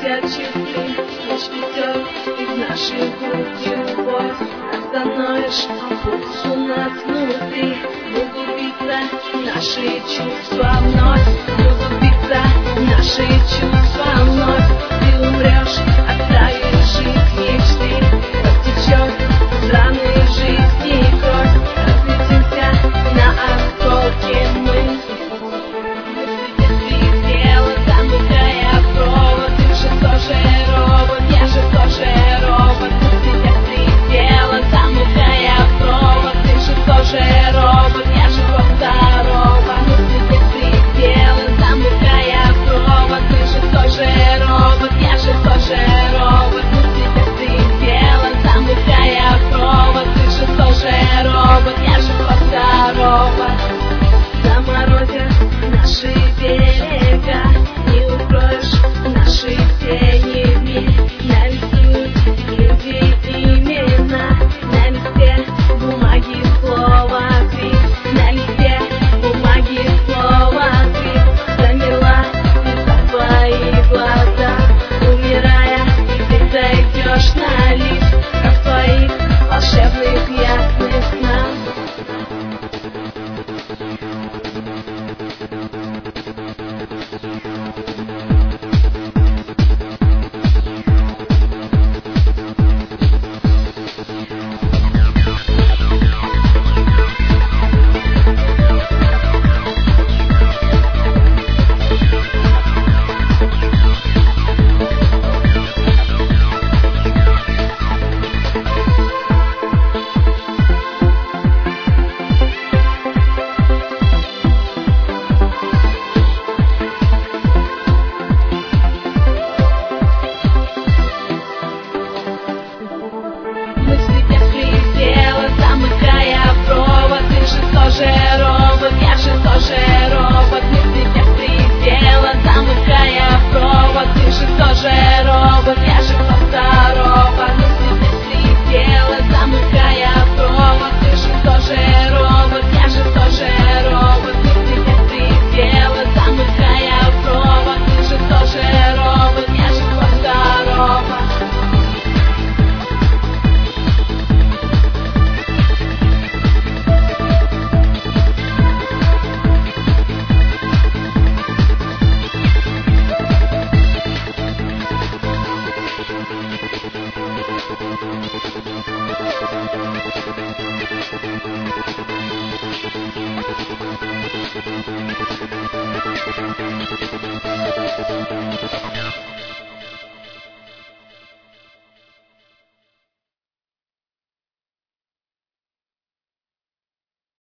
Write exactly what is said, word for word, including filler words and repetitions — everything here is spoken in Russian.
горячих глин, ночь ведет из наших грудей любовь. Остановишь пульс у нас внутри, будут биться наши чувства вновь, будут биться наши чувства вновь. Ты умрешь, оставишь жизнь мечты, потечет из раны жизни кровь, разлетимся на осколки мы. Thank you.